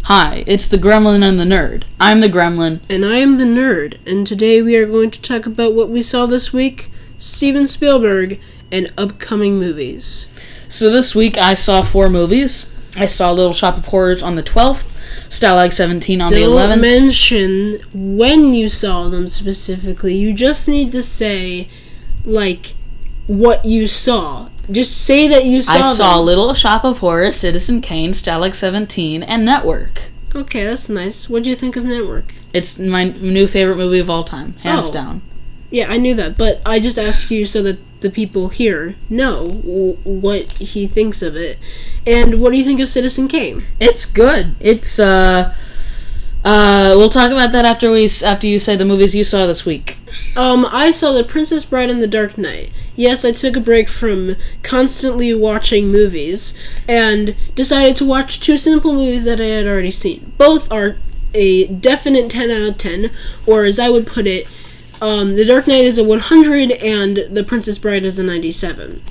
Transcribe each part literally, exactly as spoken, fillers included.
Hi, it's the Gremlin and the Nerd. I'm the Gremlin. And I am the Nerd, and today we are going to talk about what we saw this week, Steven Spielberg, and upcoming movies. So this week I saw four movies. I saw Little Shop of Horrors on the twelfth, Stalag seventeen on Don't the eleventh. Don't mention when you saw them specifically. You just need to say, like, what you saw. Just say that you saw I them. saw Little Shop of Horrors, Citizen Kane, Stalag seventeen, and Network. Okay, that's nice. What do you think of Network? It's my new favorite movie of all time, hands oh. down. Yeah, I knew that, but I just asked you so that the people here know w- what he thinks of it. And what do you think of Citizen Kane? It's good. It's, uh... Uh, we'll talk about that after we after you say the movies you saw this week. Um, I saw The Princess Bride and The Dark Knight. Yes, I took a break from constantly watching movies and decided to watch two simple movies that I had already seen. Both are a definite ten out of ten, or as I would put it, um, The Dark Knight is a one hundred and The Princess Bride is a ninety-seven.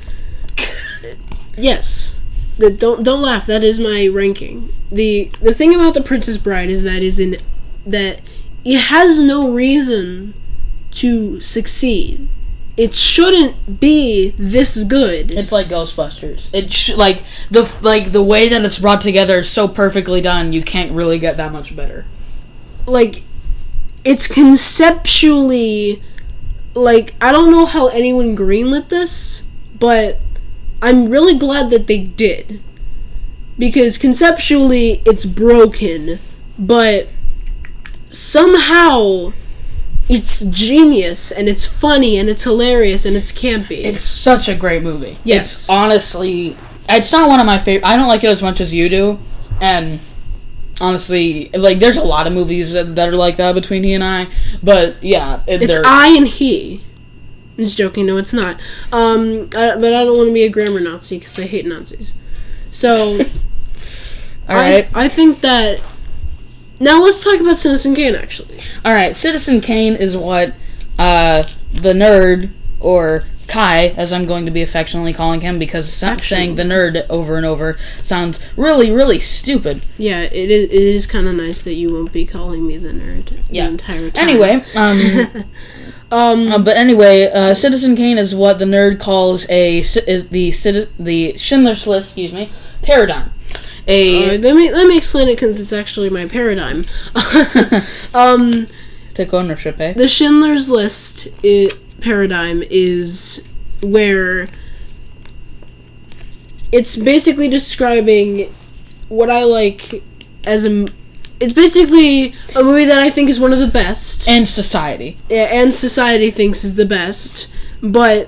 Yes. The, don't don't laugh. That is my ranking. the The thing about The Princess Bride is that is in that it has no reason to succeed. It shouldn't be this good. It's like Ghostbusters. It sh- like the like the way that it's brought together is so perfectly done. You can't really get that much better. Like, it's conceptually, like, I don't know how anyone greenlit this, but I'm really glad that they did. Because conceptually, it's broken, but somehow it's genius, and it's funny, and it's hilarious, and it's campy. It's such a great movie. Yes. It's honestly, it's not one of my favorite. I don't like it as much as you do, and honestly, like, there's a lot of movies that, that are like that between he and I, but yeah. It, it's I and he. I'm just joking. No, it's not. Um, I, but I don't want to be a grammar Nazi because I hate Nazis. So, all right. I, I think that. Now let's talk about Citizen Kane. Actually, all right. Citizen Kane is what uh, the nerd, or Kai, as I'm going to be affectionately calling him, because saying the nerd over and over sounds really, really stupid. Yeah, it is. It is kind of nice that you won't be calling me the nerd yeah. the entire time. Anyway, um. Um, uh, but anyway, uh, Citizen Kane is what the nerd calls a the the Schindler's List, excuse me, paradigm. A uh, let me let me explain it because it's actually my paradigm. um, Take ownership, eh? The Schindler's List I- paradigm is where it's basically describing what I like as a. It's basically a movie that I think is one of the best. And society. Yeah, and society thinks is the best, but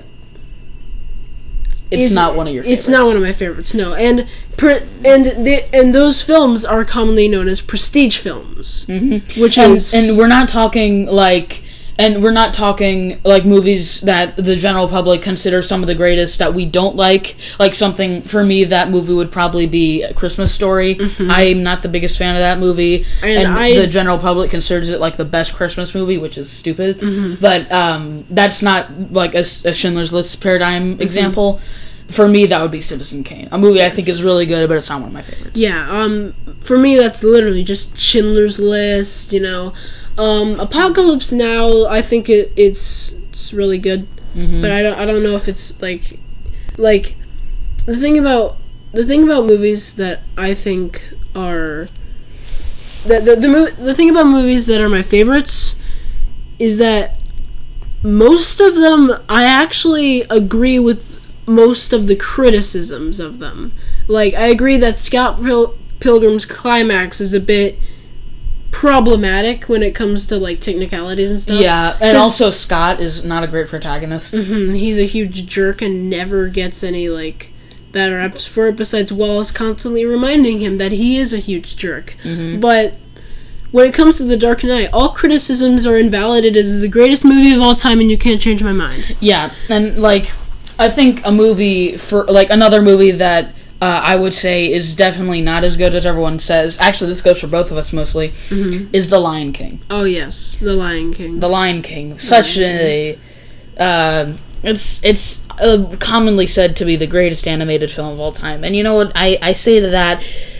it's not one of your favorites. It's not one of my favorites, no. And per, and the, and those films are commonly known as prestige films. Mm-hmm. Which and, is and we're not talking like and we're not talking like movies that the general public consider some of the greatest that we don't like. Like something, for me, that movie would probably be A Christmas Story. Mm-hmm. I'm not the biggest fan of that movie. And, and I, the general public considers it like the best Christmas movie, which is stupid. Mm-hmm. But um, that's not like a, a Schindler's List paradigm mm-hmm. example. For me, that would be Citizen Kane. A movie I think is really good, but it's not one of my favorites. Yeah, um, for me, that's literally just Schindler's List, you know. Um, Apocalypse Now, I think it, it's it's really good, mm-hmm. but I don't I don't know if it's like like the thing about the thing about movies that I think are the the the, the thing about movies that are my favorites is that most of them I actually agree with most of the criticisms of them. Like, I agree that Scott Pil- Pilgrim's climax is a bit problematic when it comes to, like, technicalities and stuff. Yeah, and also Scott is not a great protagonist. Mm-hmm, he's a huge jerk and never gets any, like, bad raps for it, besides Wallace constantly reminding him that he is a huge jerk. Mm-hmm. But when it comes to The Dark Knight, all criticisms are invalidated as the greatest movie of all time, and you can't change my mind. Yeah, and, like, I think a movie, for like, another movie that uh, I would say is definitely not as good as everyone says, actually this goes for both of us mostly, mm-hmm. is The Lion King. Oh yes, The Lion King. The Lion King. Such Lion a... King. Uh, it's it's uh, commonly said to be the greatest animated film of all time. And you know what, I, I say to that,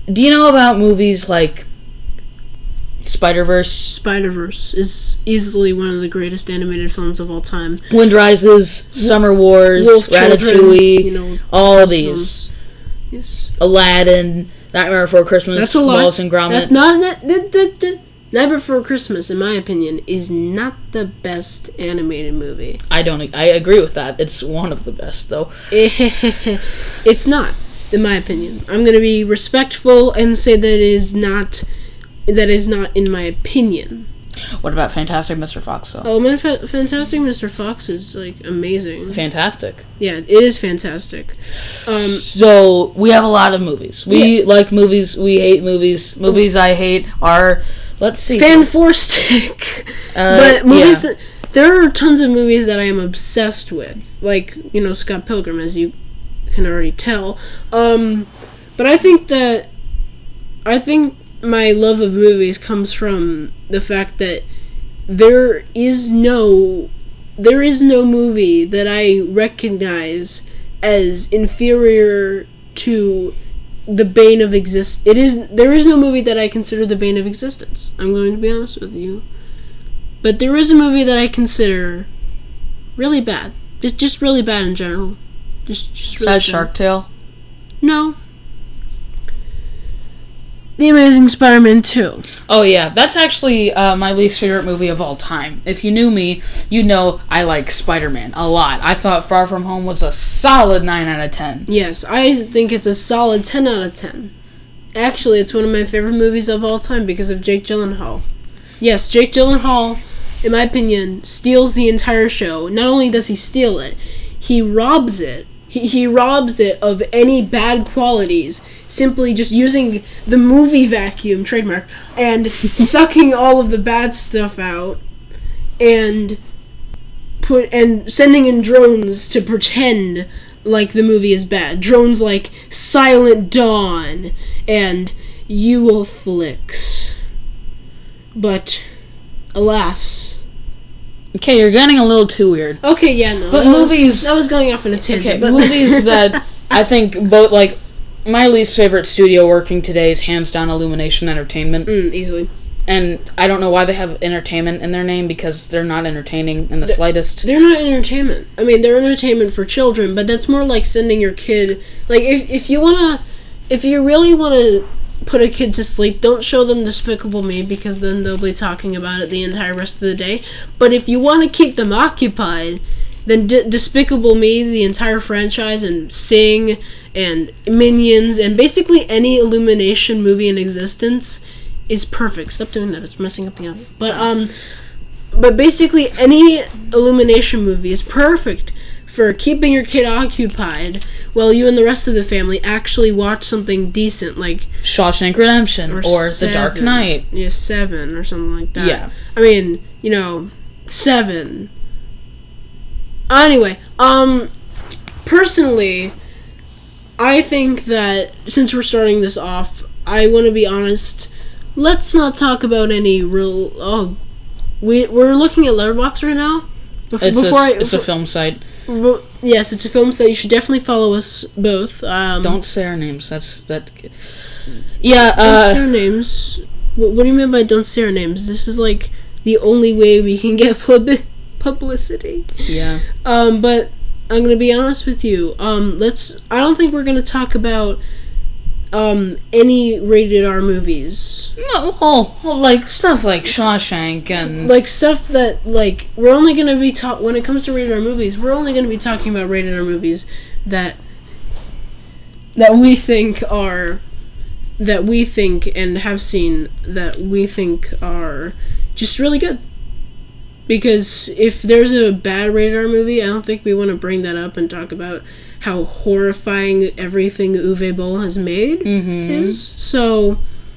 do you know about movies like Spider-Verse? Spider-Verse is easily one of the greatest animated films of all time. Wind Rises, Summer Wars, Wolf Ratatouille, Children, you know, all of those these. films. Yes. Aladdin, Nightmare Before Christmas, That's a lot. Wallace and Gromit. That's not... That, that, that, that, Nightmare Before Christmas, in my opinion, is not the best animated movie. I don't... I agree with that. It's one of the best, though. It's not, in my opinion. I'm going to be respectful and say that it is not... That is not in my opinion. What about Fantastic Mister Fox, though? Oh, man, Fa- Fantastic Mister Fox is, like, amazing. Fantastic. Yeah, it is fantastic. Um, so, we have a lot of movies. We yeah. like movies. We hate movies. Movies I hate are... Let's see. Fan-forstic. Uh, but movies yeah. that... There are tons of movies that I am obsessed with. Like, you know, Scott Pilgrim, as you can already tell. Um, but I think that... I think my love of movies comes from the fact that there is no... There is no movie that I recognize as inferior to the bane of exist. It is there is no movie that I consider the bane of existence. I'm going to be honest with you, but there is a movie that I consider really bad. Just just really bad in general. Just just really Besides Shark Tale? No. The Amazing Spider-Man two. Oh yeah, that's actually uh, my least favorite movie of all time. If you knew me, you'd know I like Spider-Man a lot. I thought Far From Home was a solid nine out of ten. Yes, I think it's a solid ten out of ten. Actually, it's one of my favorite movies of all time because of Jake Gyllenhaal. Yes, Jake Gyllenhaal, in my opinion, steals the entire show. Not only does he steal it, he robs it. He, he robs it of any bad qualities, simply just using the movie vacuum, trademark, and sucking all of the bad stuff out, and put and sending in drones to pretend like the movie is bad. Drones like Silent Dawn and Uoflix. But, alas... Okay, you're getting a little too weird. Okay, yeah, no. But I movies... Was, I was going off in a tangent. Okay, but movies that I think both, like, my least favorite studio working today is hands down Illumination Entertainment. Mm, easily. And I don't know why they have entertainment in their name, because they're not entertaining in the they're, slightest. They're not entertainment. I mean, they're entertainment for children, but that's more like sending your kid... Like, if, if you want to... If you really want to put a kid to sleep, don't show them Despicable Me, because then they'll be talking about it the entire rest of the day. But if you want to keep them occupied, then D- Despicable Me, the entire franchise, and Sing, and Minions, and basically any Illumination movie in existence is perfect. Stop doing that, it's messing up the audio. But, um, but basically any Illumination movie is perfect for keeping your kid occupied while you and the rest of the family actually watch something decent, like Shawshank Redemption or, or The Dark Knight. Yeah, Seven or something like that. Yeah. I mean, you know, Seven. Anyway, um, personally, I think that since we're starting this off, I want to be honest. Let's not talk about any real. Oh, we we're looking at Letterboxd right now. Bef- it's before a, I, it's before, a film site. Well, yes, it's a film site. You should definitely follow us both. Um, don't say our names. That's that. Yeah. Uh, don't say our names. What, what do you mean by don't say our names? This is like the only way we can get pub- publicity. Yeah. Um, but I'm gonna be honest with you. Um, let's. I don't think we're gonna talk about um any rated R movies. No, oh, oh, like stuff like Shawshank and like stuff that like we're only gonna be talk when it comes to rated R movies. We're only gonna be talking about rated R movies that that we think are that we think and have seen that we think are just really good. Because if there's a bad rated R movie, I don't think we want to bring that up and talk about how horrifying everything Uwe Boll has made mm-hmm. is. So,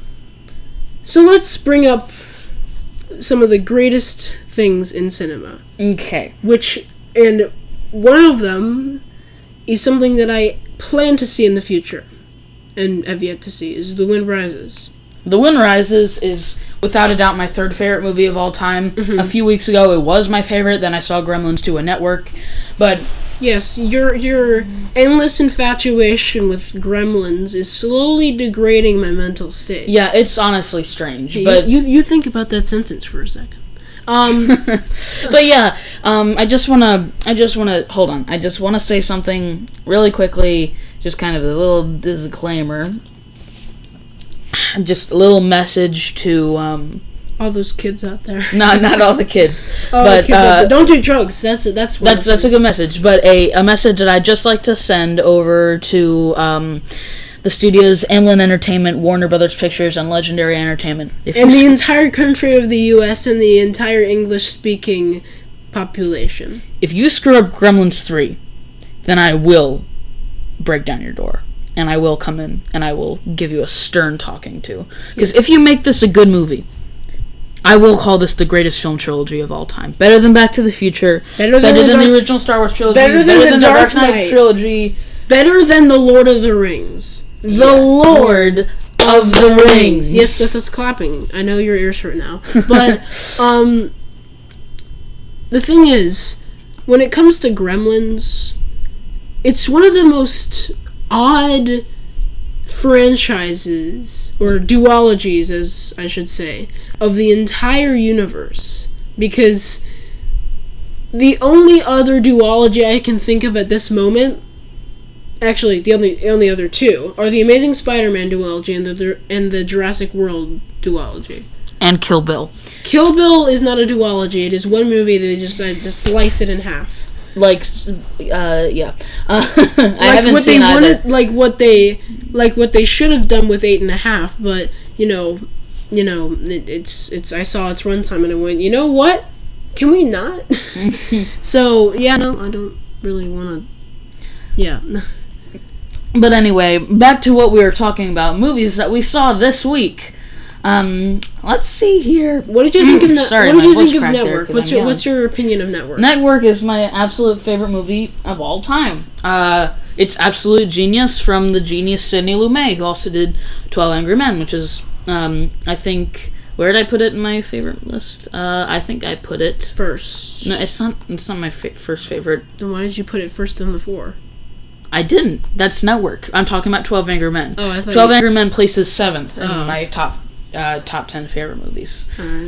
so let's bring up some of the greatest things in cinema. Okay. Which, and one of them is something that I plan to see in the future and have yet to see, is The Wind Rises. The Wind Rises is, without a doubt, my third favorite movie of all time. Mm-hmm. A few weeks ago, it was my favorite. Then I saw Gremlins two on Network. But Yes, your your endless infatuation with Gremlins is slowly degrading my mental state. Yeah, it's honestly strange, Hey, but you, you you think about that sentence for a second. Um, but yeah, um, I just wanna, I just wanna hold on. I just wanna say something really quickly, just kind of a little disclaimer, just a little message to um, all those kids out there. not not all the kids, all but the kids out uh, there. Don't do drugs. That's that's one that's that's a good message. But a a message that I'd just like to send over to um. the studios, Amblin Entertainment, Warner Brothers Pictures, and Legendary Entertainment. If and the sc- entire country of the U S and the entire English-speaking population. If you screw up Gremlins three, then I will break down your door. And I will come in, and I will give you a stern talking to. Because if you make this a good movie, I will call this the greatest film trilogy of all time. Better than Back to the Future. Better than, better the, than Dark, the original Star Wars trilogy. better than better the than Dark the Dark Knight Knight. trilogy. Better than the Lord of the Rings. The Yeah. Lord of the Rings. Yes, that's us clapping. I know your ears hurt now. But, um, the thing is, when it comes to Gremlins, it's one of the most odd franchises, or duologies, as I should say, of the entire universe. Because the only other duology I can think of at this moment, actually, the only only other two, are the Amazing Spider-Man duology and the and the Jurassic World duology. And Kill Bill. Kill Bill is not a duology. It is one movie. They just decided to slice it in half. Like, uh, yeah. Uh, I Like haven't what seen they either. wanted, like what they, like what they should have done with eight and a half. But you know, you know, it, it's it's. I saw its runtime and I went, you know what? Can we not? So yeah, no, I don't really want to. Yeah. But anyway, back to what we were talking about, movies that we saw this week. Um, let's see here. What did you think of Network? Sorry, what did my you voice think of cracked there Network? 'cause What's I'm your young. What's your opinion of Network? Network is my absolute favorite movie of all time. Uh, it's absolute genius from the genius Sidney Lumet, who also did twelve Angry Men, which is, um, I think, where did I put it in my favorite list? Uh, I think I put it First. No, it's not. It's not my fa- first favorite. Then why did you put it first in the four? I didn't. That's Network. I'm talking about twelve Angry Men. Oh, I thought. twelve you... Angry Men places seventh in Oh. my top uh, top ten favorite movies. Alright.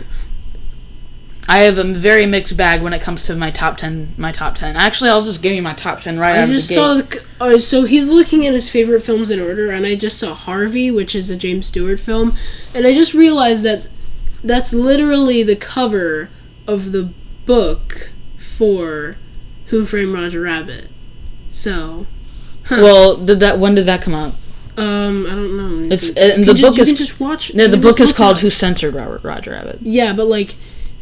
I have a very mixed bag when it comes to my top ten. My top ten. Actually, I'll just give you my top ten right I out just of the saw. gate. The, uh, so he's looking at his favorite films in order, and I just saw Harvey, which is a James Stewart film, and I just realized that that's literally the cover of the book for Who Framed Roger Rabbit. So. Huh. Well, did that? When did that come out? Um, I don't know. It's You can- and you the can book just, you is can just watch. no. you The can book just is look called it Who up. Censored Robert, Roger Rabbit. Yeah, but like,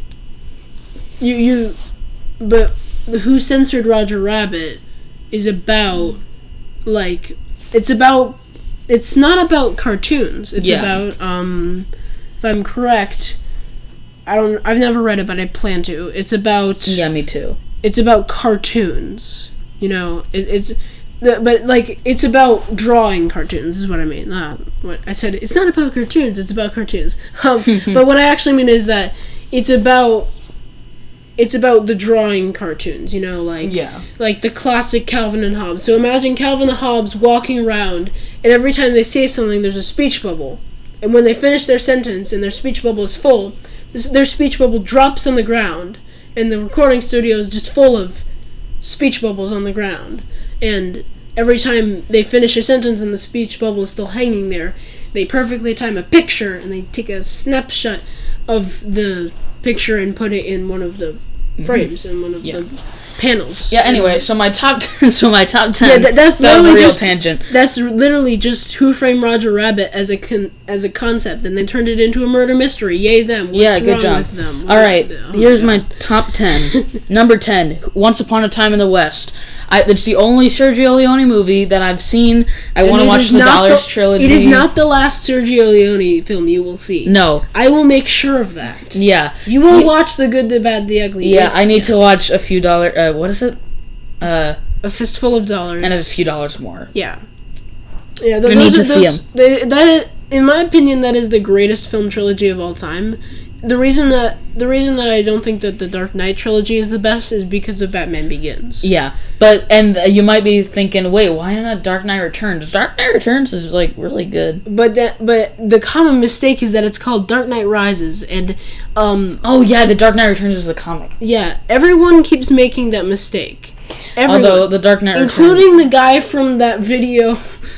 you you, but Who Censored Roger Rabbit is about, like, it's about, it's not about cartoons. It's Yeah. about, um, if I'm correct, I don't, I've never read it, but I plan to. It's about, Yeah, me too. it's about cartoons. You know, it, it's. The, but like it's about drawing cartoons is what I mean. Uh, what I said, it's not about cartoons. It's about cartoons. Um, but what I actually mean is that it's about it's about the drawing cartoons. You know, like Yeah. like the classic Calvin and Hobbes. So imagine Calvin and Hobbes walking around, and every time they say something, there's a speech bubble. And when they finish their sentence and their speech bubble is full, this, their speech bubble drops on the ground, and the recording studio is just full of speech bubbles on the ground. And every time they finish a sentence and the speech bubble is still hanging there, they perfectly time a picture and they take a snapshot of the picture and put it in one of the frames, in one of Yeah. the panels. Yeah. Anyway, so my top ten, so my top ten. Yeah, that, that's that was a literally real just tangent. That's literally just Who Framed Roger Rabbit as a con- as a concept, and they turned it into a murder mystery. Yay them! What's Yeah, good wrong job. with them? All right, Oh, here's God. my top ten. Number ten, Once Upon a Time in the West. I, it's the only Sergio Leone movie that I've seen. I And want to it watch is the not Dollars trilogy. It is not the last Sergio Leone film you will see. No. I will make sure of that. Yeah. You will You- watch The Good, the Bad, the Ugly. Yeah, I need to watch a few dollar. Uh, what is it? Uh, A Fistful of Dollars. and a few dollars more. Yeah. Yeah, th- I those need are, to see those, they, that, in my opinion, that is the greatest film trilogy of all time. the reason that the reason that I don't think that the Dark Knight trilogy is the best is because of Batman Begins. Yeah, but and you might be thinking, wait, why not Dark Knight Returns? Dark Knight Returns is like really good. But that but the common mistake is that it's called Dark Knight Rises, and um oh yeah, the Dark Knight Returns is the comic. Yeah, everyone keeps making that mistake. Everyone, although the Dark Knight including Returns, the guy from that video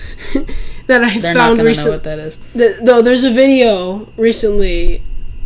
that I they're found not recently. know what that is. The, though there's a video recently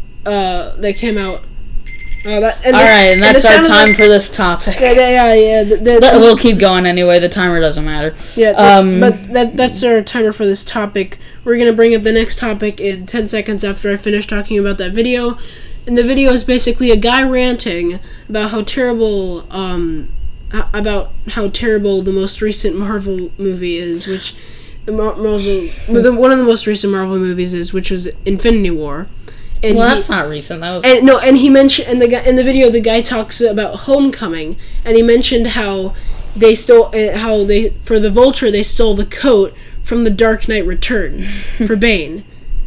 uh, that came out. Uh, that, and All this, right, and that's and our time like, for this topic. Yeah, yeah, yeah. yeah the, the, Let, we'll keep going anyway. The timer doesn't matter. Yeah, um, but that that's our timer for this topic. We're gonna bring up the next topic in ten seconds after I finish talking about that video. And the video is basically a guy ranting about how terrible, um, about how terrible the most recent Marvel movie is, which Marvel, one of the most recent Marvel movies is, which was Infinity War. And well, he, that's not recent. That was and, no. And he mentioned in the guy, in the video, the guy talks about Homecoming, and he mentioned how they stole uh, how they for the Vulture they stole the coat from the Dark Knight Returns for Bane.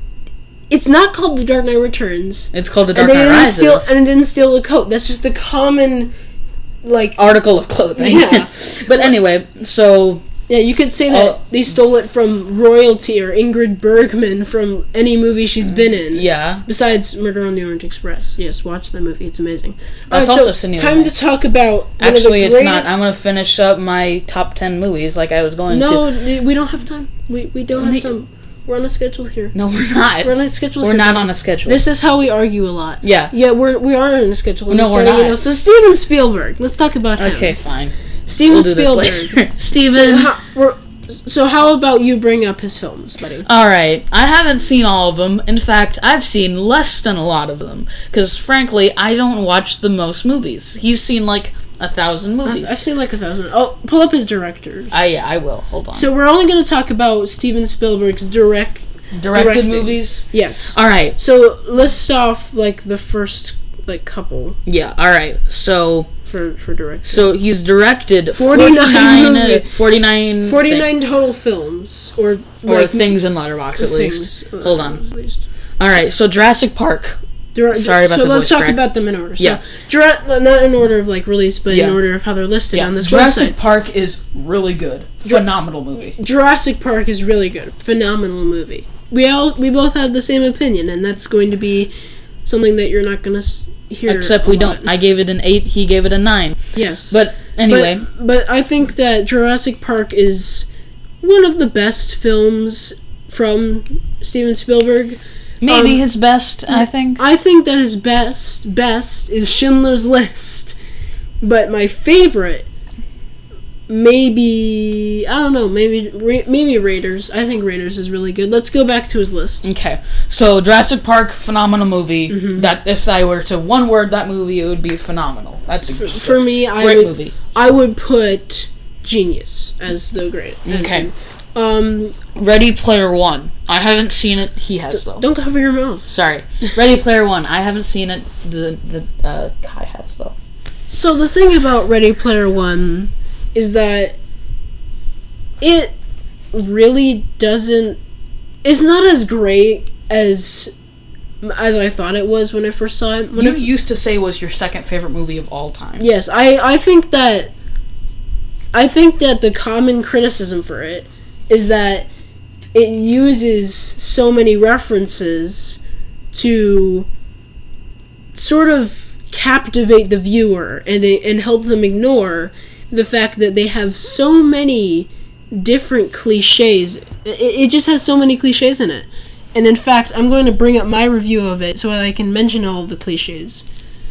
It's not called the Dark Knight Returns. It's called the Dark and Knight Rises. Steal, and it didn't steal the coat. That's just a common, like article of clothing. Yeah. But anyway, so. Yeah, you could say that uh, they stole it from Royalty or Ingrid Bergman from any movie she's been in. Yeah. Besides Murder on the Orient Express. Yes, watch that movie. It's amazing. That's right, also so Cindy time Lemon. to talk about one Actually, of the it's greatest... not. I'm going to finish up my top ten movies like I was going no, to. No, we don't have time. We we don't Only... have time. We're on a schedule here. No, we're not. We're on a schedule We're here. not on a schedule. This is how we argue a lot. Yeah. Yeah, we're, we are on a schedule. No, we're not. You know. So Steven Spielberg. Let's talk about him. Okay, fine. Steven we'll do Spielberg. This later. Steven... So how, we're, so how about you bring up his films, buddy? Alright, I haven't seen all of them. In fact, I've seen less than a lot of them. Because, frankly, I don't watch the most movies. He's seen, like, a thousand movies. I've, I've seen, like, a thousand. Oh, pull up his directors. I, yeah, I will. Hold on. So we're only going to talk about Steven Spielberg's direct... Directed directing. movies? Yes. Alright. So, list off, like, the first, like, couple. Yeah, alright. So... For, for directing. So, he's directed forty-nine, forty-nine, movie. uh, forty-nine... forty-nine thi- total films. Or, or like, things in Letterboxd, at things, least. Hold on. Alright, so Jurassic Park. Dir- Sorry about so the let's voice talk crack. about them in order. So, Yeah. Jura- not in order of, like, release, but Yeah. in order of how they're listed Yeah. on this Jurassic website. Park is really good. Phenomenal movie. Jurassic Park is really good. Phenomenal movie. We all we both have the same opinion, and that's going to be something that you're not going to s- hear. Except a we lot. don't. I gave it an eight, he gave it a nine. Yes. But anyway. But, but I think that Jurassic Park is one of the best films from Steven Spielberg. Maybe um, his best, I think. I think that his best best is Schindler's List. But my favorite, maybe I don't know, maybe maybe Raiders. I think Raiders is really good. Let's go back to his list. Okay, so Jurassic Park, phenomenal movie. Mm-hmm. That if I were to one word that movie, it would be phenomenal. That's a For, for me, I great would movie. I would put Genius as the great. as Okay. in- um, Ready Player One. I haven't seen it. He has though. don't cover your mouth. Sorry. Ready Player One. I haven't seen it. The the uh, Kai has though. So the thing about Ready Player One is that it really doesn't. It's not as great as as I thought it was when I first saw it. When You I, used to say was your second favorite movie of all time. yes, I I think that I think that the common criticism for it is that it uses so many references to sort of captivate the viewer and and help them ignore the fact that they have so many different cliches. It, it just has so many cliches in it. And in fact, I'm going to bring up my review of it so I can mention all of the cliches.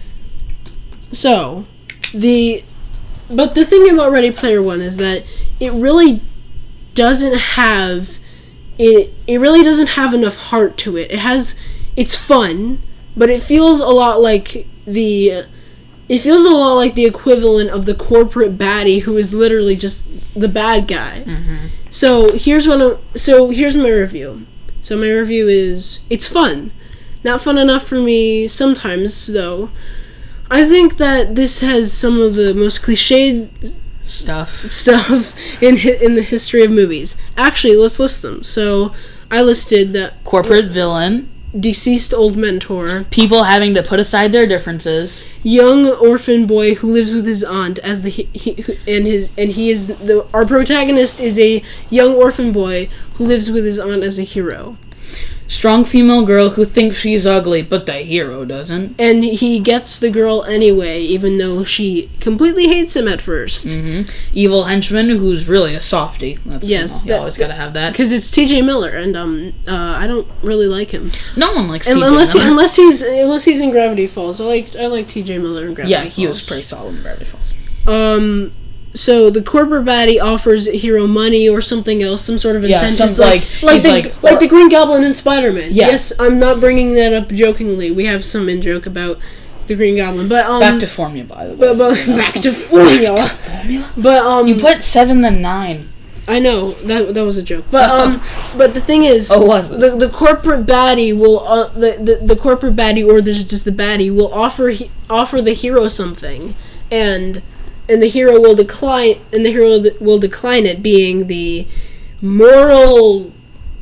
So, the but the thing about Ready Player One is that it really doesn't have it it really doesn't have enough heart to it. It has it's fun, but it feels a lot like the it feels a lot like the equivalent of the corporate baddie who is literally just the bad guy. Mm-hmm. So here's what I'm, so here's my review. So my review is it's fun. Not fun enough for me sometimes though. I think that this has some of the most cliched Stuff. stuff in hi- in the history of movies. Actually, let's list them. So I listed that Corporate villain. deceased old mentor, people having to put aside their differences, young orphan boy who lives with his aunt as the he, he and his and he is the our protagonist is a young orphan boy who lives with his aunt as a hero. Strong female girl who thinks she's ugly, but the hero doesn't. And he gets the girl anyway, even though she completely hates him at first. Mm-hmm. Evil henchman who's really a softie. That's, yes, you know, you that, always gotta have that. Because it's T J Miller, and um, uh, I don't really like him. No one likes and, T J unless Miller. He, unless he's unless he's in Gravity Falls. I like I like T J Miller in Gravity yeah, Falls. he was pretty solid in Gravity Falls. Um. So the corporate baddie offers a hero money or something else, some sort of Yeah, incentive, some- like like- like he's the, like- like or- the Green Goblin in Spider-Man. Yeah. Yes, I'm not bringing that up jokingly. We have some in joke about the Green Goblin, but um, Back to formula, by the way. but, but back to formula. Formula? But um, You put seven then nine. I know that that was a joke, but um, but the thing is, Oh, was it? the the corporate baddie will uh, the, the the corporate baddie or there's just the baddie will offer he, offer the hero something, and and the hero will decline and the hero th- will decline it, being the moral,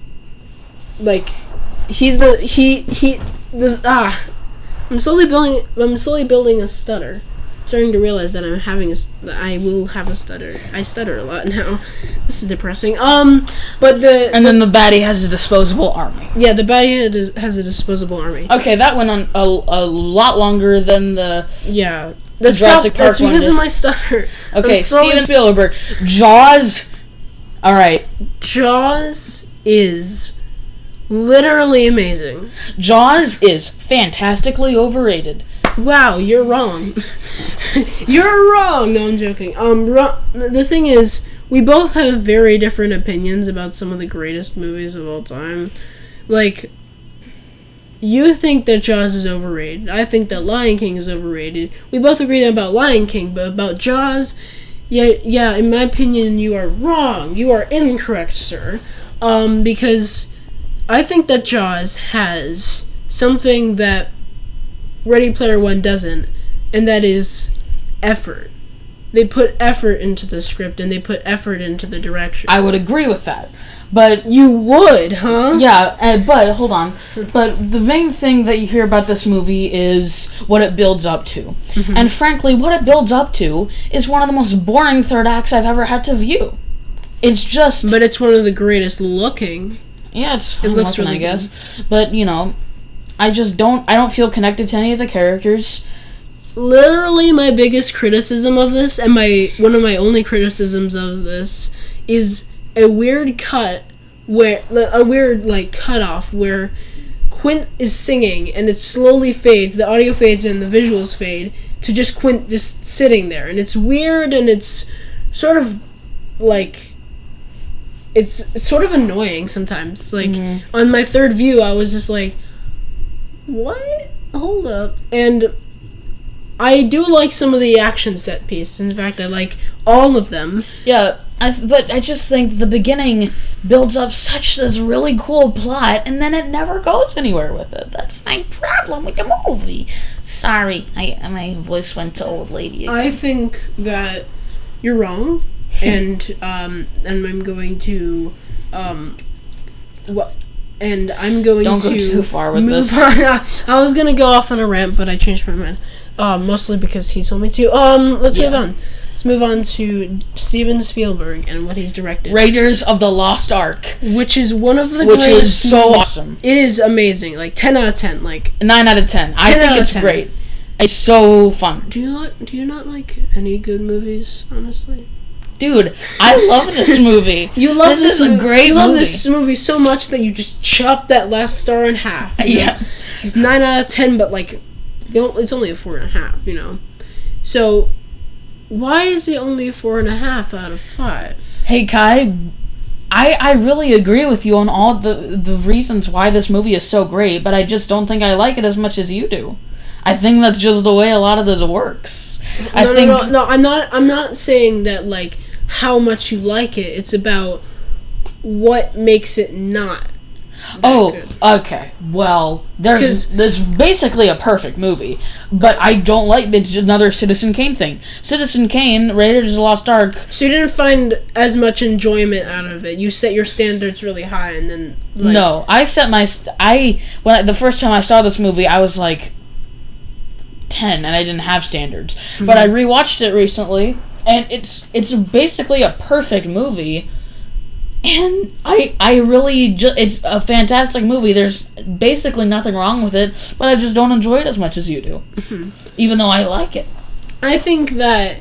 like he's the he he the ah I'm slowly building I'm slowly building a stutter. Starting to realize that I'm having a st- I will have a stutter. I stutter a lot now. This is depressing. Um, but the And then the baddie has a disposable army. yeah, the baddie has a disposable army. Okay, that went on a, a lot longer than the... Yeah, that's Jurassic prob- that's Park one because did. of my stutter. Okay, I'm slowly- Steven Spielberg. Jaws. Alright. Jaws is literally amazing. Jaws is fantastically overrated. Wow, you're wrong. You're wrong. No, I'm joking. Um, ro- the thing is, we both have very different opinions about some of the greatest movies of all time. Like, you think that Jaws is overrated. I think that Lion King is overrated. We both agree about Lion King, but about Jaws, yeah, yeah. In my opinion, you are wrong. You are incorrect, sir. Um, because I think that Jaws has something that Ready Player One doesn't, and that is effort. They put effort into the script, and they put effort into the direction. I would agree with that. But, You would, huh? yeah, uh, but, hold on. But the main thing that you hear about this movie is what it builds up to. Mm-hmm. And frankly, what it builds up to is one of the most boring third acts I've ever had to view. It's just... But it's one of the greatest looking. Yeah, it's fun It looks looking, really I guess. But, you know, I just don't, I don't feel connected to any of the characters. Literally, my biggest criticism of this, and my one of my only criticisms of this, is a weird cut where a weird like cut off where Quint is singing and it slowly fades, the audio fades and the visuals fade to just Quint just sitting there, and it's weird and it's sort of like it's, it's sort of annoying sometimes. Like Mhm. on my third view, I was just like, what? Hold up. And I do like some of the action set pieces. In fact, I like all of them. Yeah, I, but I just think the beginning builds up such this really cool plot, and then it never goes anywhere with it. That's my problem with the movie. Sorry, I my voice went to old lady again. I think that you're wrong, and um, and I'm going to, um, what. And I'm going Don't to go too far with move this. on. I was gonna go off on a rant, but I changed my mind. Um, mostly because he told me to. Um, let's Yeah. move on. Let's move on to Steven Spielberg and what he's directed, Raiders of the Lost Ark, which is one of the which is greatest so movies. awesome. It is amazing. Like ten out of ten. Like, nine out of ten. I ten out think of it's ten. great. It's so fun. do you not do you not like any good movies? Honestly, Dude, I love this movie. you love This this. is a mo- great You love movie. this movie so much that you just chop that last star in half. you know? Yeah. It's nine out of ten, but like, you know, it's only a four and a half. You know, so why is it only a four and a half out of five? Hey, Kai, I, I really agree with you on all the, the reasons why this movie is so great, but I just don't think I like it as much as you do. I think that's just the way a lot of this works. I no, think... no, no, no. I'm not. I'm not saying that like how much you like it. It's about what makes it not. that Oh, good. okay. Well, there's 'Cause- there's basically a perfect movie, but I don't like it's another Citizen Kane thing. Citizen Kane, Raiders of the Lost Ark. So you didn't find as much enjoyment out of it. You set your standards really high, and then like, No, I set my st- I when I, the first time I saw this movie, I was like ten, and I didn't have standards. Mm-hmm. But I rewatched it recently, and it's it's basically a perfect movie. And I I really ju- it's a fantastic movie. There's basically nothing wrong with it, but I just don't enjoy it as much as you do. Mm-hmm. Even though I like it. I think that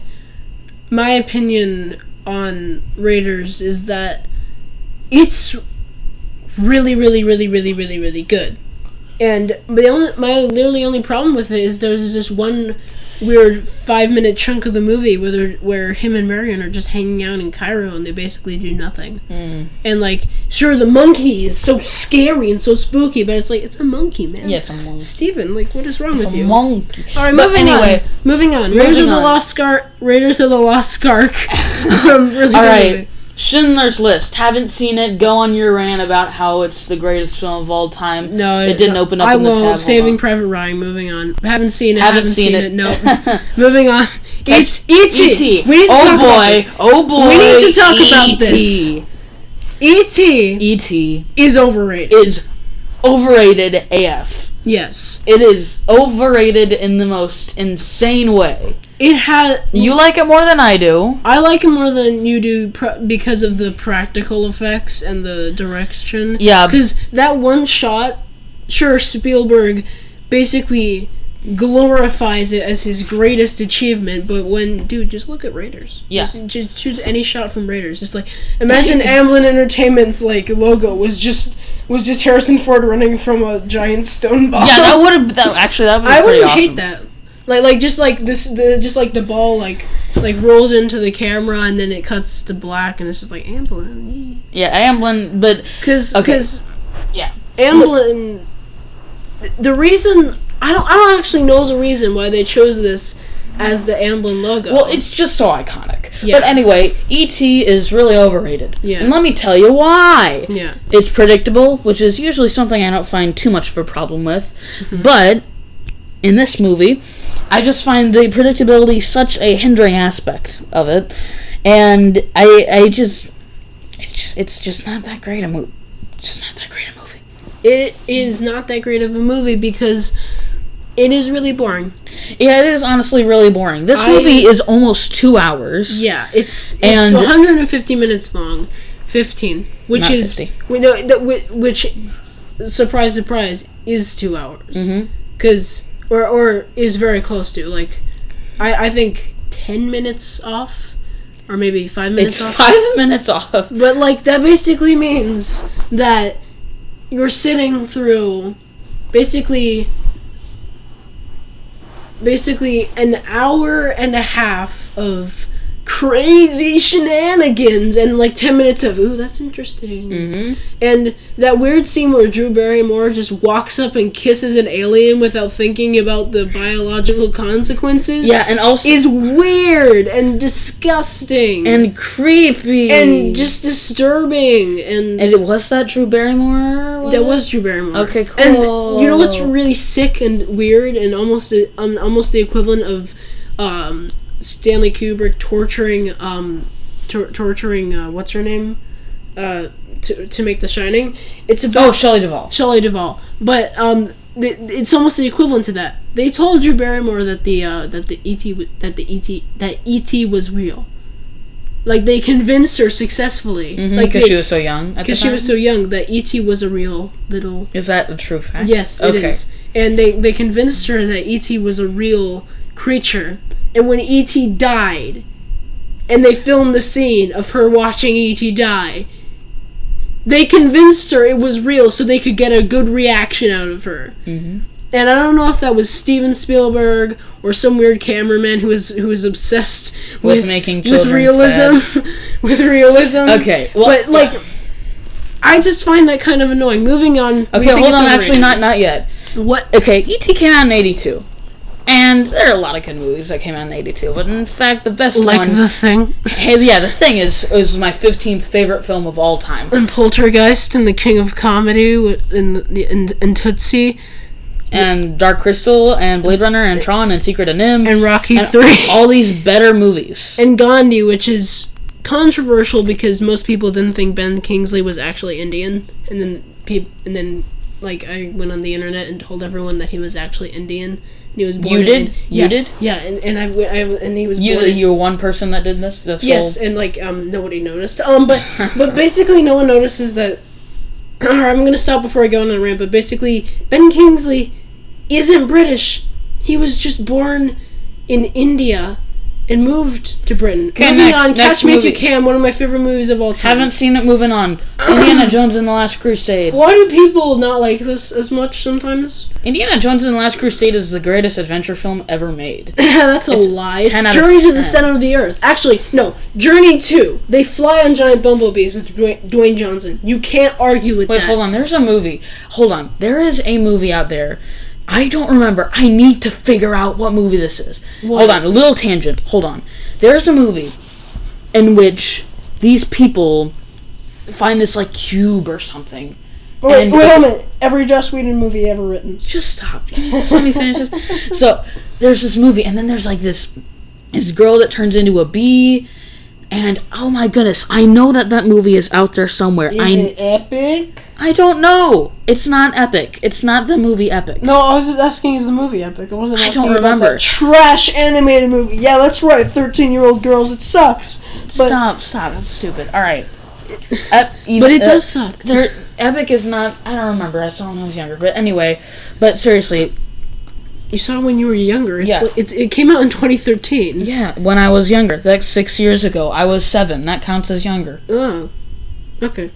my opinion on Raiders is that it's really, really, really, really, really, really good. And the only my literally only problem with it is there's this one weird five minute chunk of the movie where they're, where him and Marion are just hanging out in Cairo and they basically do nothing. Mm. And like, sure, the monkey is so scary and so spooky, but it's like it's a monkey, man. Yeah, it's a monkey. Steven, like, what is wrong It's with a you? monkey. All right, But moving anyway, on. Moving on. moving Raiders of the on. Lost Scark. Raiders of the Lost Scark. um, really All good right, movie. Schindler's List. Haven't seen it. Go on your rant about how it's the greatest film of all time. No, it didn't no, open up I in the won't. tab. Hold Saving on. Private Ryan. Moving on. Haven't seen it. Haven't Haven't, seen seen, it. it. No. Moving on. It's E T. E T. We need to oh talk boy. about this. Oh boy. We need to talk E T. about this. E T E T is overrated. is overrated A F. Yes. It is overrated in the most insane way. It had. You like it more than I do. I like it more than you do pr- because of the practical effects and the direction. Yeah. Because that one shot, sure, Spielberg basically glorifies it as his greatest achievement, but when, dude, just look at Raiders. Yeah. Just, just choose any shot from Raiders. Just like, imagine Amblin Entertainment's, like, logo was just was just Harrison Ford running from a giant stone ball. Yeah, that would have. That, actually, that would be I pretty wouldn't awesome. hate that. Like, like just like this, the just like the ball, like, like rolls into the camera and then it cuts to black and it's just like Amblin. Yeah, Amblin, but Because, Okay. because, yeah. Amblin. The reason I don't, I don't actually know the reason why they chose this as the Amblin logo. Well, it's just so iconic. Yeah. But anyway, E T is really overrated. Yeah. And let me tell you why. yeah, It's predictable, which is usually something I don't find too much of a problem with. Mm-hmm. But in this movie, I just find the predictability such a hindering aspect of it, and I I just it's just it's just not that great a movie. It's just not that great a movie. it is not that great of a movie because it is really boring. Yeah, it is honestly really boring. This I- movie is almost two hours. Yeah, it's it's And- one hundred fifty minutes long, fifteen, which Not is fifty. we know that whi- which surprise surprise is two hours Mm-hmm. because or or is very close to like I I think ten minutes off or maybe five minutes It's off. five minutes off. But like that basically means that you're sitting through basically basically an hour and a half of crazy shenanigans and like ten minutes of ooh that's interesting. Mm-hmm. And that weird scene where Drew Barrymore just walks up and kisses an alien without thinking about the biological consequences Yeah, and also is weird and disgusting and creepy and just disturbing and, and it was that Drew Barrymore. Was that it? was Drew Barrymore. Okay, cool. And you know what's really sick and weird and almost the, um, almost the equivalent of um, Stanley Kubrick torturing um, tor- torturing uh, what's her name uh, to to make The Shining. It's about Oh, Shelley Duvall. Shelley Duvall, but um, th- it's almost the equivalent to that. They told Drew Barrymore that the uh, that the E T w- that the E T that E T was real. Like they convinced her successfully, Mm-hmm, like because they- she was so young. because she was so young that E T was a real little. Is that a true fact? Yes, it is. Okay. And they they convinced her that E T was a real creature. And when E T died, and they filmed the scene of her watching E T die, they convinced her it was real so they could get a good reaction out of her. Mm-hmm. And I don't know if that was Steven Spielberg or some weird cameraman who was who was obsessed With with, making with children realism, with realism. Okay, well, but like, yeah. I just find that kind of annoying. Moving on. we Okay, think hold it's on. Actually, overrated. not not yet. What? Okay, E T came out in eighty-two. And there are a lot of good movies that came out in eighty-two, but in fact, the best like one... The Thing. Hey, yeah, The Thing is is my fifteenth favorite film of all time. And Poltergeist and The King of Comedy and, and, and Tootsie. And Dark Crystal and Blade Runner and Tron and Secret of Nim. And Rocky and three. All these better movies. And Gandhi, which is controversial because most people didn't think Ben Kingsley was actually Indian. And then, peop- and then like, I went on the internet and told everyone that he was actually Indian. He was born you did? In, you yeah, did? Yeah, and, and I, I and he was you born. You were one person that did this? That's yes, whole... and like um nobody noticed. Um, but but basically no one notices that. I'm gonna stop before I go on a rant. But basically, Ben Kingsley isn't British. He was just born in India and moved to Britain. Okay, Moving next, on, next Catch Me movie. If You Can, one of my favorite movies of all time. Haven't seen it. Moving on. Indiana Jones and the Last Crusade. Why do people not like this as much sometimes? Indiana Jones and the Last Crusade is the greatest adventure film ever made. That's a It's lie. It's ten out of Journey to ten. the Center of the Earth. Actually, no. Journey two. They fly on giant bumblebees with Dwayne, Dwayne Johnson. You can't argue with Wait, that. hold on. There's a movie. Hold on. There is a movie out there. I don't remember. I need to figure out what movie this is. What? Hold on. A little tangent. Hold on. There's a movie in which these people find this, like, cube or something. Wait, and wait a minute. Every Joss Whedon movie ever written. Just stop. Can you just let me finish this? So, there's this movie, and then there's, like, this, this girl that turns into a bee. And, oh my goodness, I know that that movie is out there somewhere. Is I, it epic? I don't know. It's not epic. It's not the movie Epic. No, I was just asking, is the movie epic? I wasn't I asking don't about remember. that trash animated movie. Yeah, that's right. thirteen-year-old girls, it sucks. But, Stop, stop. That's stupid. All right. Ep- you- but it uh, does suck. There, Epic is not... I don't remember. I saw it when I was younger. But anyway, but seriously, You saw it when you were younger. It's Yeah. like, it's it came out in twenty thirteen. yeah, when I was younger. That's six years ago. I was seven. That counts as younger. Oh. Okay.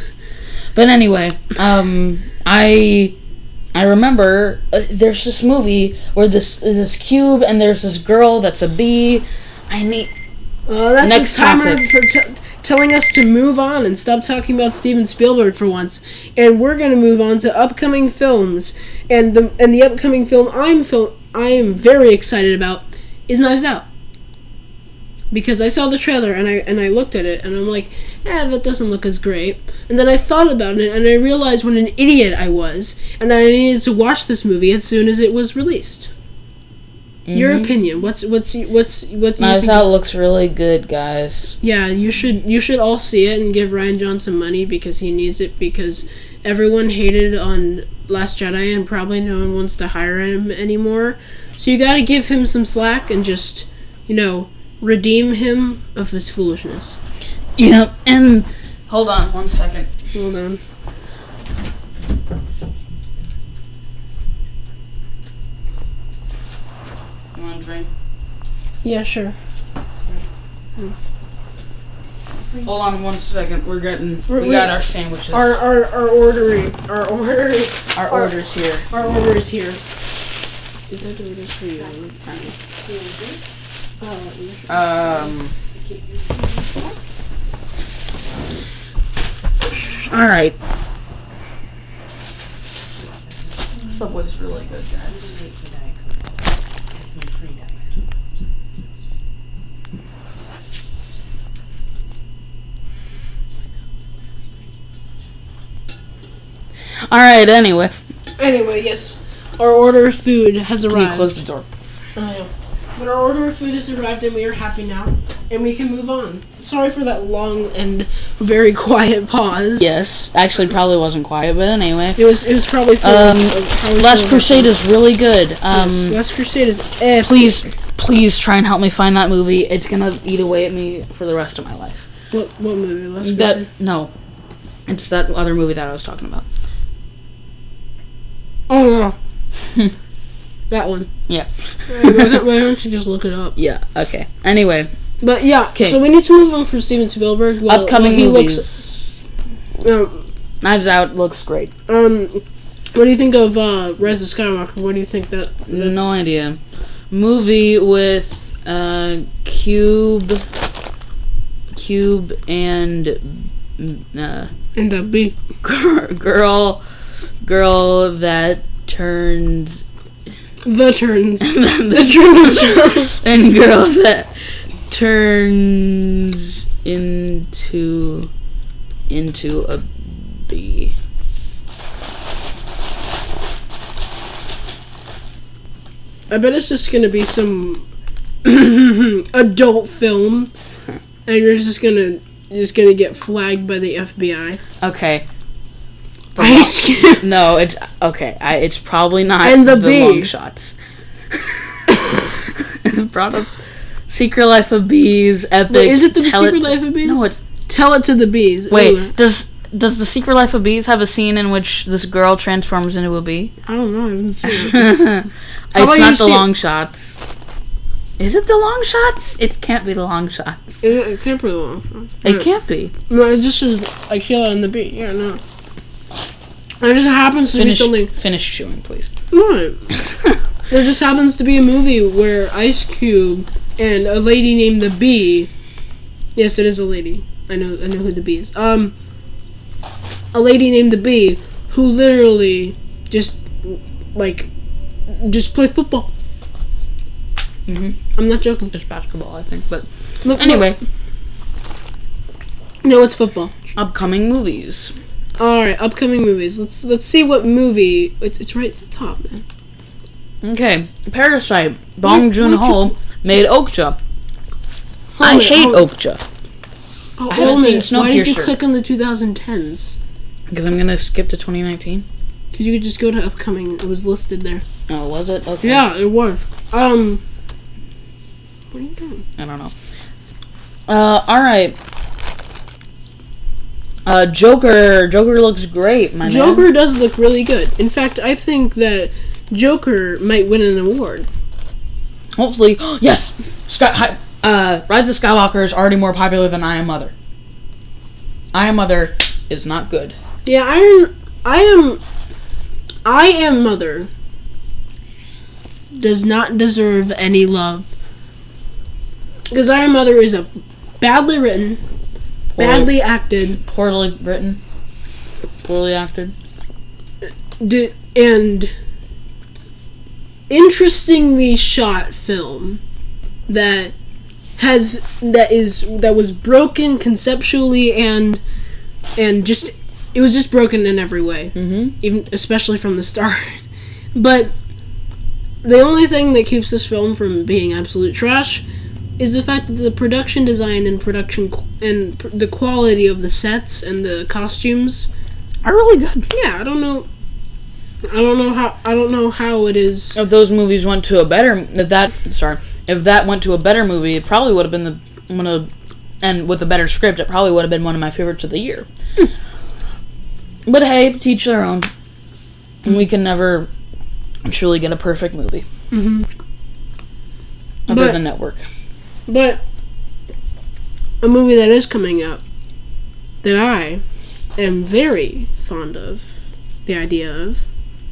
But anyway, um, I... I remember uh, there's this movie where this this cube and there's this girl that's a bee. I need... Uh, that's Next the timer topic. for t- telling us to move on and stop talking about Steven Spielberg for once. And we're going to move on to upcoming films. And the and the upcoming film I'm fil- I am very excited about is Knives Out. Because I saw the trailer and I and I looked at it and I'm like, eh, that doesn't look as great. And then I thought about it and I realized what an idiot I was, and I needed to watch this movie as soon as it was released. Your opinion? What's what's what's what do you Knives think? Out looks really good, guys. Yeah, you should you should all see it and give Ryan Johnson money because he needs it, because everyone hated on Last Jedi and probably no one wants to hire him anymore. So you got to give him some slack and just, you know, redeem him of his foolishness. Yeah, and hold on one second. Hold on. You want a drink? Yeah, sure. Hold on one second. We're getting. We're- we we- got our sandwiches. Our our our ordering our order our our- orders here. our order is here. Is that orders for you? Oh, Um. All right. Subway's really good, guys. All right. Anyway, anyway, yes, our order of food has can you arrived. close the door? Oh, but our order of food has arrived and we are happy now. And we can move on. Sorry for that long and very quiet pause. Yes, actually, probably wasn't quiet, but anyway. It was it was probably full Um, of, of- probably Last full of- Crusade is really good. Um, Yes, Last Crusade is epic. please, please try and help me find that movie. It's gonna eat away at me for the rest of my life. What what movie? Last That Crusade? no, it's that other movie that I was talking about. Oh no. That one. Yeah. Why don't why don't you just look it up? Yeah. Okay. Anyway, But yeah, 'Kay. so we need to move on from Steven Spielberg. While, upcoming while he movies. Looks, um, Knives Out looks great. um, what do you think of uh, Rise of Skywalker? What do you think that? That's, No idea. Movie with uh, Cube, Cube and uh, And the big. girl, girl that turns The turns. The turns. And girl that turns into into a bee. I bet it's just gonna be some adult film, and you're just gonna just gonna get flagged by the F B I. Okay. Ice Cube. No, it's okay. I, it's probably not. And the the bee. Long shots. Brought up Secret Life of Bees. Epic. Wait, is it the Tell Secret it to, Life of Bees? No, it's. Tell it to the bees. Wait, Ooh. does does the Secret Life of Bees have a scene in which this girl transforms into a bee? I don't know. I haven't seen it. It's about you not the see Long Shots. Is it the Long Shots? It can't be the Long Shots. It, it can't be long. It can't be. No, it just says Akilah and the bee. Yeah, no. There just happens to Finish, be something. finish chewing, please. Right. There just happens to be a movie where Ice Cube and a lady named the Bee. Yes, it is a lady. I know. I know who the Bee is. Um, a lady named the Bee who literally just like just play football. Mm-hmm. I'm not joking. It's basketball, I think, but Look, anyway. look. No, it's football. Upcoming movies. All right, upcoming movies. Let's let's see what movie. It's it's right at the top, man. Okay, Parasite. Bong What- Joon-ho what made Okja. I Hold it, hate hold it. Okja Oh, I haven't hold seen it. Why did you Snowpiercer. click on the twenty tens? because I'm gonna skip to twenty nineteen. Because you could just go to upcoming. It was listed there. Oh, was it? Okay. Yeah, it was. Um, what are you doing? I don't know. Uh, all right. Uh, Joker. Joker looks great, my Joker man. does look really good. In fact, I think that Joker might win an award. Hopefully, yes. Sky. Hi, uh, Rise of Skywalker is already more popular than I Am Mother. I Am Mother is not good. Yeah, I am. I am. I am Mother. Does not deserve any love. Because I Am Mother is a badly written, badly acted, Poorly written. Poorly acted. d- and interestingly shot film that has that is that was broken conceptually and and just it was just broken in every way, Mm-hmm. even especially from the start. But the only thing that keeps this film from being absolute trash is the fact that the production design and production qu- and pr- the quality of the sets and the costumes Are really good. yeah, I don't know. I don't know how. I don't know how it is. If those movies went to a better, if that sorry, if that went to a better movie, it probably would have been the one of, and with a better script, it probably would have been one of my favorites of the year. But hey, teach their own. And we can never truly get a perfect movie. Mm-hmm. Other But- than Network. But a movie that is coming up that I am very fond of the idea of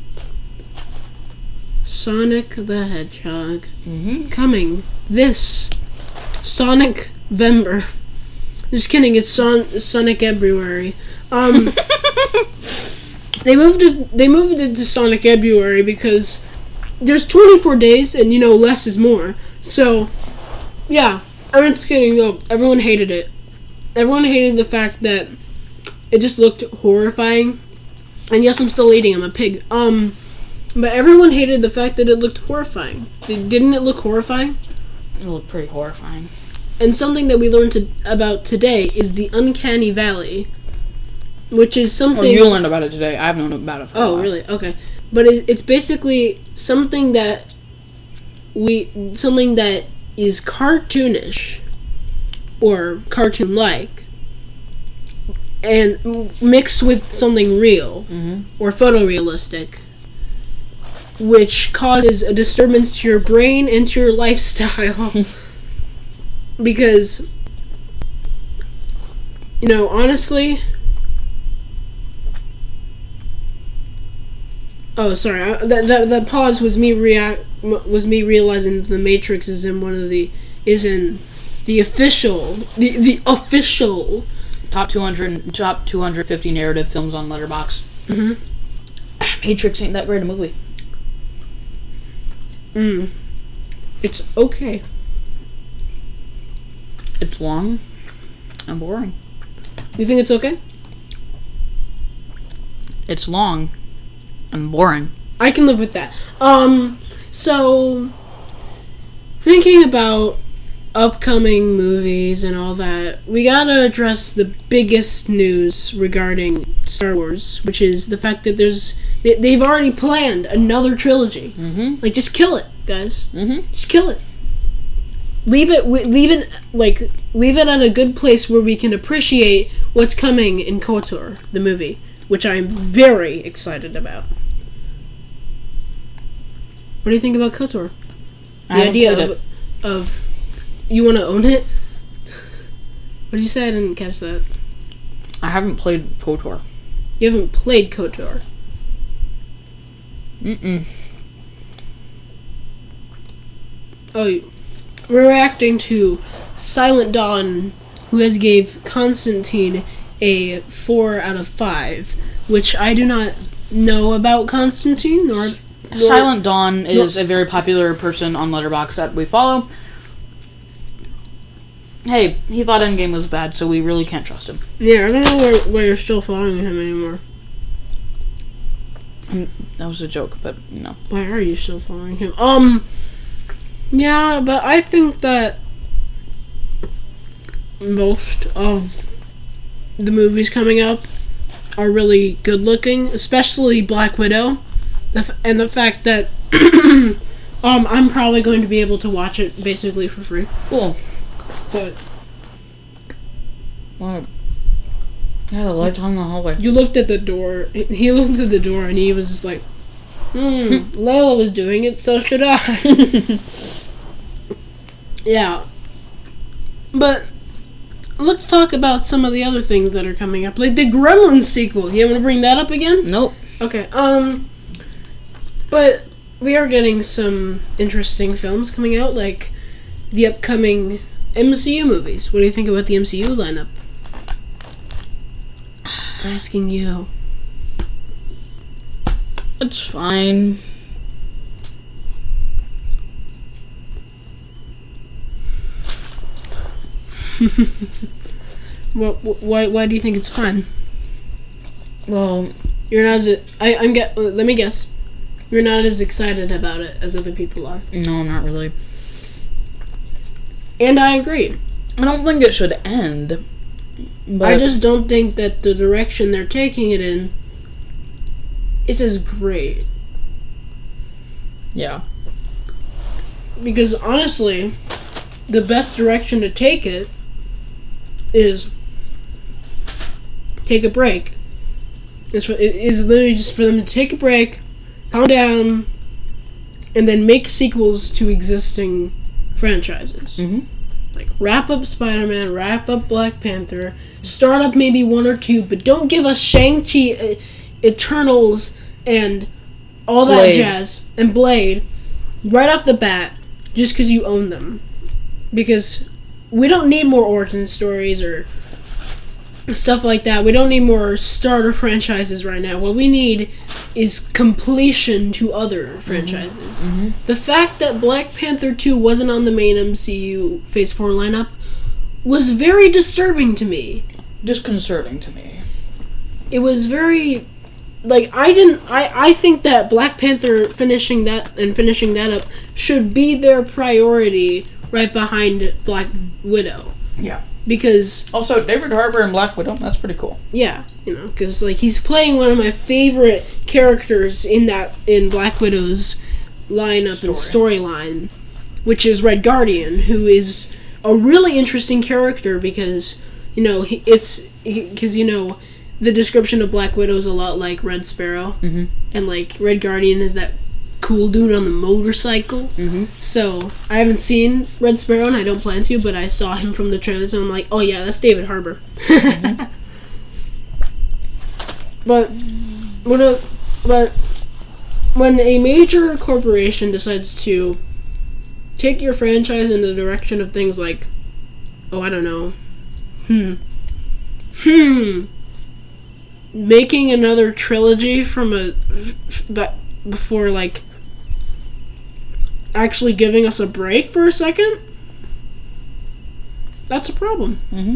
Sonic the Hedgehog Mm-hmm. coming this Sonic Vember. Just kidding, it's Son- Sonic February. Um, they moved it. They moved it to Sonic February because there's twenty-four days, and you know less is more. So, yeah, I'm just kidding. No, everyone hated it. Everyone hated the fact that it just looked horrifying. And yes, I'm still eating. I'm a pig. Um, but everyone hated the fact that it looked horrifying. Didn't it look horrifying? It looked pretty horrifying. And something that we learned to, about today is the Uncanny Valley, which is something. Oh, you learned about it today. I've known about it for a Oh, while. really? Okay. But it, it's basically something that we something that is cartoonish or cartoon-like, and m- mixed with something real Mm-hmm. or photorealistic, which causes a disturbance to your brain and to your lifestyle. Because, you know, honestly. Oh, sorry. I, that, that that pause was me react was me realizing that The Matrix is in one of the is in the official the the official Top two hundred, top two hundred fifty narrative films on Letterboxd. Mhm. Matrix ain't that great a movie. Mm. It's okay. It's long and boring. You think it's okay? It's long and boring. I can live with that. Um, so, thinking about upcoming movies and all that, we gotta address the biggest news regarding Star Wars, which is the fact that there's they, they've already planned another trilogy. Mm-hmm. Like, just kill it, guys. Mm-hmm. Just kill it. Leave it, leave it, like, leave it at a good place where we can appreciate what's coming in KOTOR, the movie, which I'm very excited about. What do you think about KOTOR? The I idea played of, it. of, you want to own it? What did you say? I didn't catch that. I haven't played KOTOR. You haven't played KOTOR. Mm-mm. Oh, we're reacting to Silent Dawn, who has gave Constantine a four out of five, which I do not know about Constantine, nor... nor Silent Dawn is nor, a very popular person on Letterboxd that we follow. Hey, he thought Endgame was bad, so we really can't trust him. Yeah, I don't know why, why you're still following him anymore. That was a joke, but, you know. Why are you still following him? Um... Yeah, but I think that most of the movies coming up are really good looking, especially Black Widow, the f- and the fact that um I'm probably going to be able to watch it basically for free. Cool. But well, yeah, the lights on the hallway. You looked at the door. He looked at the door and he was just like, "Hmm, Layla was doing it, so should I." Yeah. But let's talk about some of the other things that are coming up. Like the Gremlins sequel. You want to bring that up again? Nope. Okay. Um but we are getting some interesting films coming out, like the upcoming M C U movies. What do you think about the M C U lineup? I'm asking you. It's fine. What? Why? Why do you think it's fun? Well, you're not as I. I'm get. Let me guess. You're not as excited about it as other people are. No, I'm not really. And I agree. I don't think it should end. But I just don't think that the direction they're taking it in is as great. Yeah. Because honestly, the best direction to take it is take a break. It's for, it is literally just for them to take a break, calm down, and then make sequels to existing franchises. Mm-hmm. Like, wrap up Spider-Man, wrap up Black Panther, start up maybe one or two, but don't give us Shang-Chi, uh, Eternals, and all that Blade. jazz, and Blade, right off the bat, just because you own them. Because we don't need more origin stories or stuff like that. We don't need more starter franchises right now. What we need is completion to other franchises. Mm-hmm. Mm-hmm. The fact that Black Panther two wasn't on the main M C U Phase four lineup was very disturbing to me. Disconcerting to me. It was very... Like, I didn't... I, I think that Black Panther finishing that and finishing that up should be their priority right behind Black Widow. Yeah. Because... Also, David Harbour and Black Widow, that's pretty cool. Yeah, you know, because, like, he's playing one of my favorite characters in that... in Black Widow's lineup Story. and storyline, which is Red Guardian, who is a really interesting character because, you know, he, it's... Because, you know, the description of Black Widow is a lot like Red Sparrow. Mm-hmm. And, like, Red Guardian is that cool dude on the motorcycle. Mm-hmm. So, I haven't seen Red Sparrow, and I don't plan to, but I saw him from the trailers, and I'm like, oh yeah, that's David Harbour. Mm-hmm. But, what a, but, when a major corporation decides to take your franchise in the direction of things like, oh, I don't know, hmm, hmm, making another trilogy from a, but before, like, actually giving us a break for a second, that's a problem. Mm-hmm.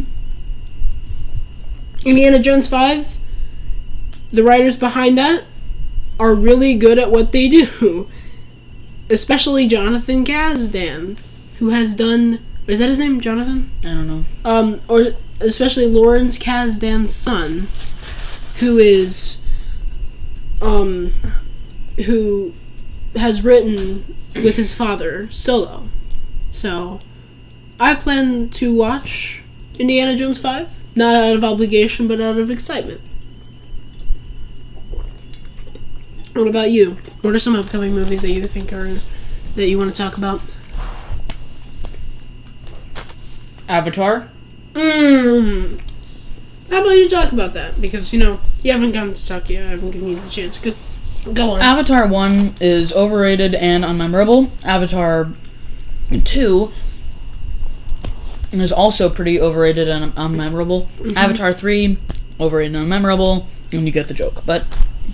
Indiana Jones five, the writers behind that are really good at what they do. Especially Jonathan Kasdan, who has done... Is that his name, Jonathan? I don't know. Um, or especially Lawrence Kasdan's son, who is... Um, who has written with his father, Solo. So, I plan to watch Indiana Jones five. Not out of obligation, but out of excitement. What about you? What are some upcoming movies that you think are that you want to talk about? Avatar. Mmm. How about you talk about that? Because, you know, you haven't gotten to talk yet. I haven't given you the chance. Go, go on. Avatar one is overrated and unmemorable. Avatar two is also pretty overrated and unmemorable. Mm-hmm. Avatar three, overrated and unmemorable, and you get the joke. But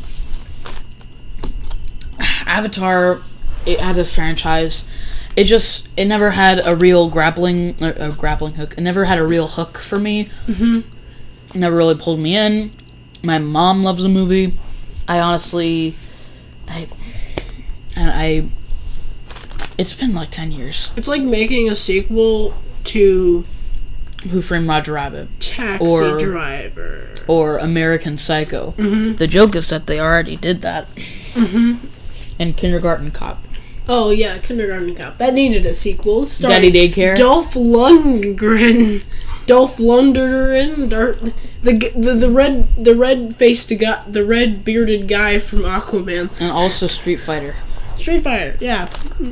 Avatar, it has a franchise. It just, it never had a real grappling, uh, a grappling hook. It never had a real hook for me. Mm-hmm. It never really pulled me in. My mom loves the movie. I honestly, I, and I, it's been like ten years. It's like making a sequel to Who Framed Roger Rabbit. Taxi or, Driver. Or American Psycho. Mm-hmm. The joke is that they already did that. Mm-hmm. And Kindergarten Cop. Oh, yeah, Kindergarten Cop. That needed a sequel. Daddy Daycare. Dolph Lundgren. Dolph Lundgren. Dar- the, the the red the red faced guy, the red bearded guy from Aquaman. And also Street Fighter. Street Fighter, yeah.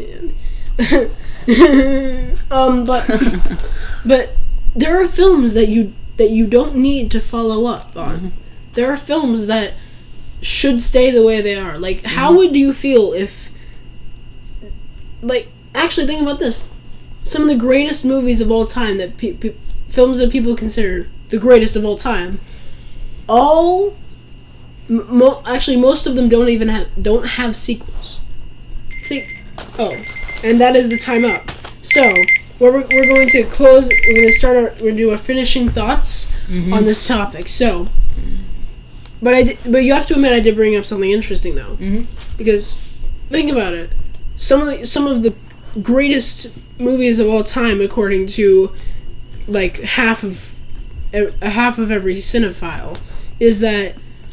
um, but but there are films that you that you don't need to follow up on. Mm-hmm. There are films that should stay the way they are. Like, mm-hmm. how would you feel if, like, actually think about this. Some of the greatest movies of all time, that pe- pe- films that people consider the greatest of all time, all, mo- actually most of them don't even have, don't have sequels. Think, oh, and that is the time up. So, we're, we're going to close, we're going to start our, we're going to do our finishing thoughts mm-hmm. on this topic. So, But I did, but you have to admit I did bring up something interesting though, mm-hmm. because think about it. Some of the some of the greatest movies of all time, according to like half of a half of every cinephile, is that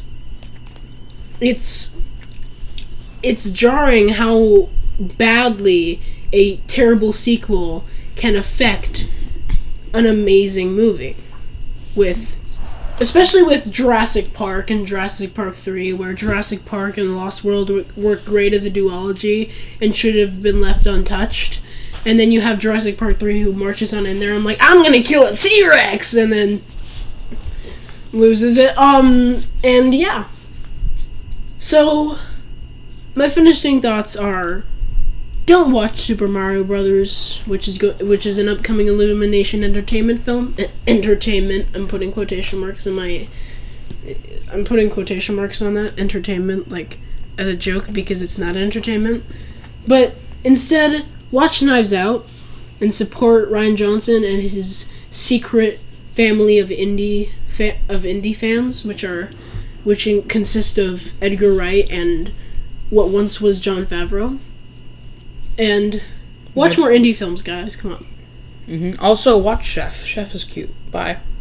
it's it's jarring how badly a terrible sequel can affect an amazing movie with. Especially with Jurassic Park and Jurassic Park three, where Jurassic Park and Lost World worked great as a duology and should have been left untouched. And then you have Jurassic Park three who marches on in there, I'm like, I'm gonna kill a T-Rex! And then loses it. Um, and yeah. So, my finishing thoughts are, don't watch Super Mario Brothers, which is go- which is an upcoming Illumination Entertainment film. E- entertainment. I'm putting quotation marks in my. I'm putting quotation marks on that entertainment, like as a joke, because it's not entertainment. But instead, watch Knives Out and support Rian Johnson and his secret family of indie fa- of indie fans, which are which in- consist of Edgar Wright and what once was Jon Favreau. And watch more indie films, guys. Come on. Mm-hmm. Also, watch Chef. Chef is cute. Bye.